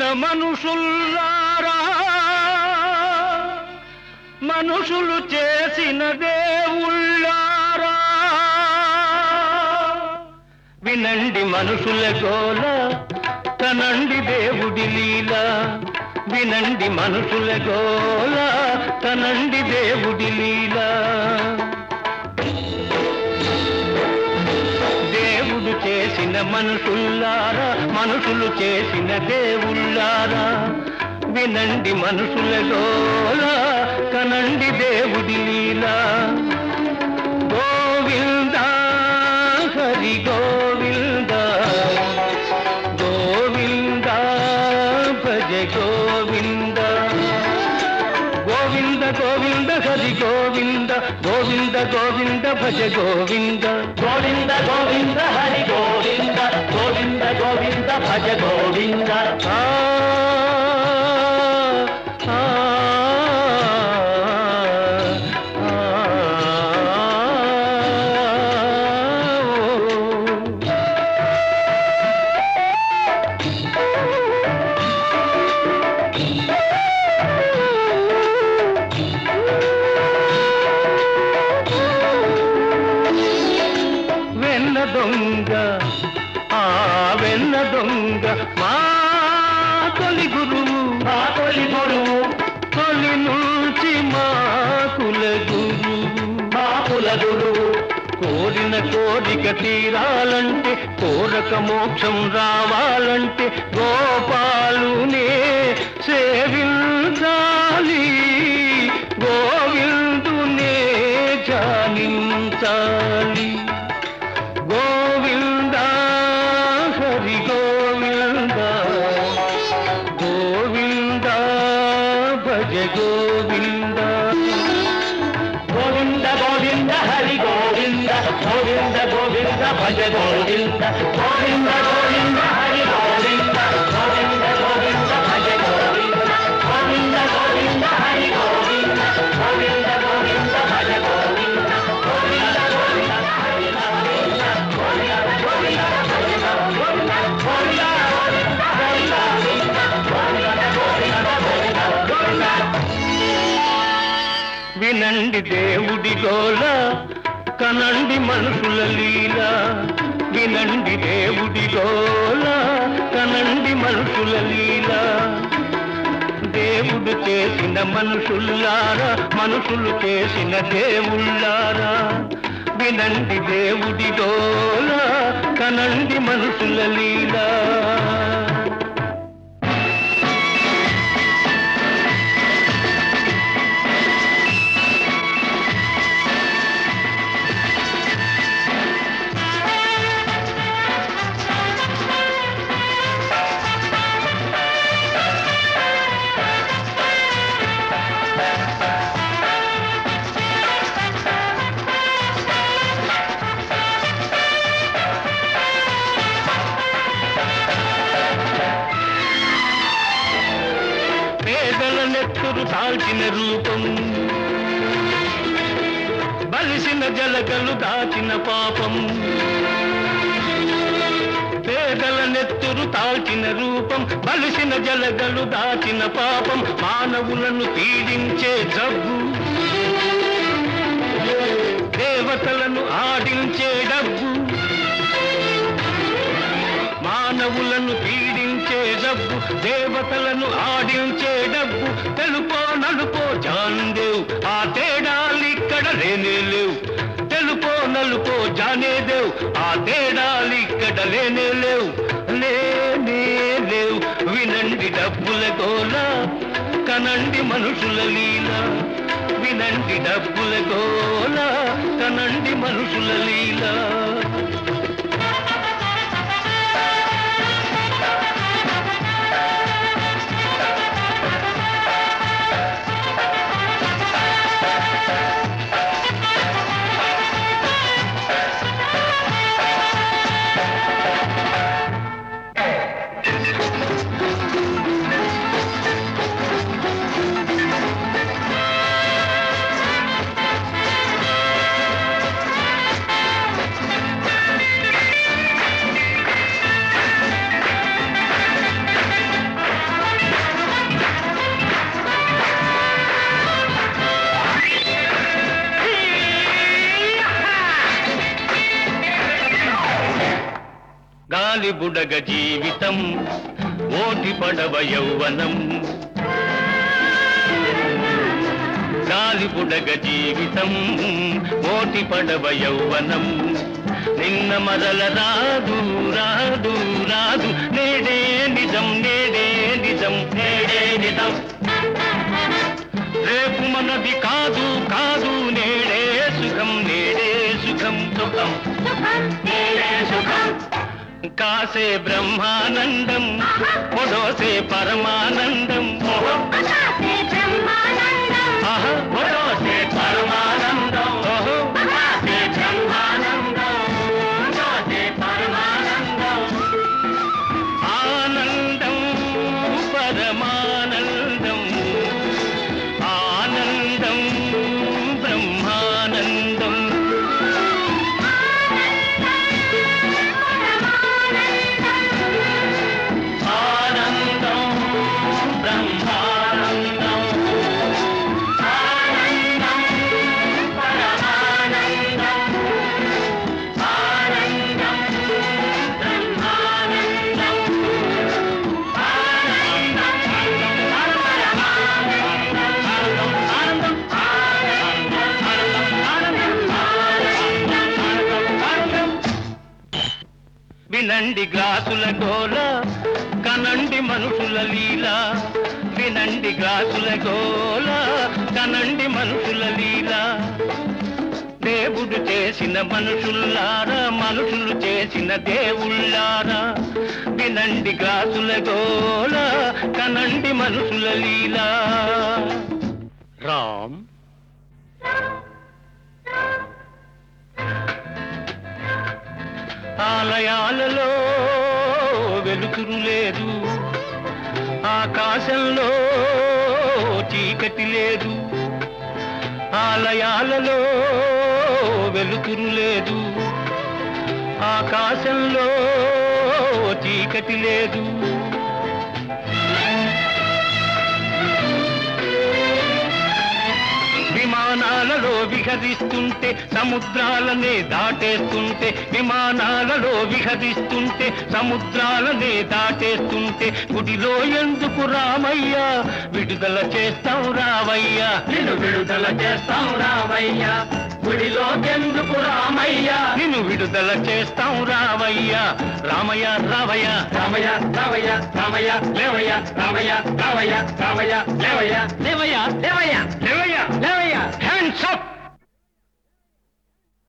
మనుషుల్లారా, మనుషులు చేసిన దేవుళ్ళారా, వినండి మనుషుల గోల, కనండి దేవుడి లీల. వినండి మనుషుల గోల, కనండి దేవుడి లీల. దేవుడు చేసిన మనుషుల్లారా, మనుషులు చేసిన దేవుళ్ళారా, వినండి మనుషుల గోల, కనండి దేవుడి లీల. గోవింద హరి గోవింద, గోవింద భజ గోవింద. గోవింద గోవింద హరి గోవింద, గోవింద గోవింద భజ గోవింద. గోవింద గోవింద హరి గోవింద, గోవింద గోవింద భజ గోవింద. దొంగ వెన్న దొంగ మా తొలి గురువు, మా తొలి గురువు, తొలి నుంచి మా కుల గురువు, మా కుల గురువు. కోరిన కోరిక తీరాలంటే, కోరక మోక్షం రావాలంటే గోపాలునే సేవించాలి, గోవిందునే జానించాలి. గోవింద హరి గోవింద, గోవింద భజ గోవింద. గోవింద గోవింద హరి గోవింద, గోవింద గోవింద భజ గోవింద. గోవింద గోవింద హరి గోవింద, గోవింద గోవింద భజ గోవింద. గోవింద గోవింద హరి గోవింద, గోవింద గోవింద భజ గోవింద. గోవింద గోవింద హరి గోవింద, గోవింద గోవింద భజ గోవింద. గోవింద గోవింద హరి గోవింద, గోవింద గోవింద భజ గోవింద. వినండి దేవుడి గోల, కనండి మనుషుల లీల. వినండి దేవుడి గోల, కనండి మనుషుల లీల. దేవుడు చేసిన మనుషుల్లారా, మనుషులు చేసిన దేవుళ్ళారా, వినండి దేవుడి గోల, కనండి మనుషుల లీల. నెత్తురు తాల్చిన రూపం, బలిసిన జలగలు దాచిన పాపం. పేదల నెత్తురు తాల్చిన రూపం, బలిసిన జలగలు దాచిన పాపం. మానవులను పీడించే జబ్బు, దేవతలను ఆడించే డబ్బు. మానవులను పీడించే డబ్బు, దేవతలను ఆడించే డబ్బు. తెలుపో నలుపో జాన్దేవ్, ఆ తేడాలిక్కడ లేనే లేవు. తెలుపో నలుపో జానేదేవ్, ఆ తేడాలిక్కడ లేనే లేవు, లేనే లేవు. వినండి డబ్బుల గోల, కనండి మనుషుల లీల. వినండి డబ్బుల గోల, కనండి మనుషుల లీల. గాలి బుడగ జీవితం ఓటి పడవ యౌవనం గాలి బుడగ జీవితం ఓటి పడవ యౌవనం నిన్న మరల రాదు రాదు రాదు నేడే నిజం నేడే నిజం నేడే నిజం రేపు మనది కాదు కాదు నేడే సుఖం నేడే సుఖం సుఖం నేడే సుఖం కాసే బ్రహ్మానందం పొడోసే పరమానందం పొడోసే పరమానందం కాసే బ్రహ్మానందం కాసే పరమానందం ఆనందం పరమానందం ఆనందం బ్రహ్మానందం ఆనందం బ్రహ్మానందం ఆనందం పరమానందం ఆనందం బ్రహ్మానందం వినండి గ్లాసుల గోల కనండి మనుషుల లీల వినండి గ్లాసుల గోల కనండి మనుషుల లీల దేవుడు చేసిన మనుషుల్లారా మనుషులు చేసిన దేవుళ్ళారా వినండి గ్లాసుల గోల కనండి మనుషుల లీల రామ్ ఆలయాలలో వెలుతురు లేదు ఆకాశంలో చీకటి లేదు ఆలయాలలో వెలుతురు లేదు ఆకాశంలో చీకటి లేదు విమానాలలో విహరిస్తుంటే సముద్రాలనే దాటేస్తుంటే విమానాలలో విహరిస్తుంటే సముద్రాలనే దాటేస్తుంటే గుడిలో ఎందుకు రామయ్య విడుదల చేస్తాం రావయ్యా నిన్ను విడుదల చేస్తాం రావయ్యా గుడిలో ఎందుకు రామయ్య నిన్ను విడుదల చేస్తాం రావయ్యా రామయ్య రావయ్య రామయ్య రావయ్య రామయ్య లేవయ్య రామయ్య రావయ్య రామయ్య లేవయ్య లేవయ్య లేవయ్య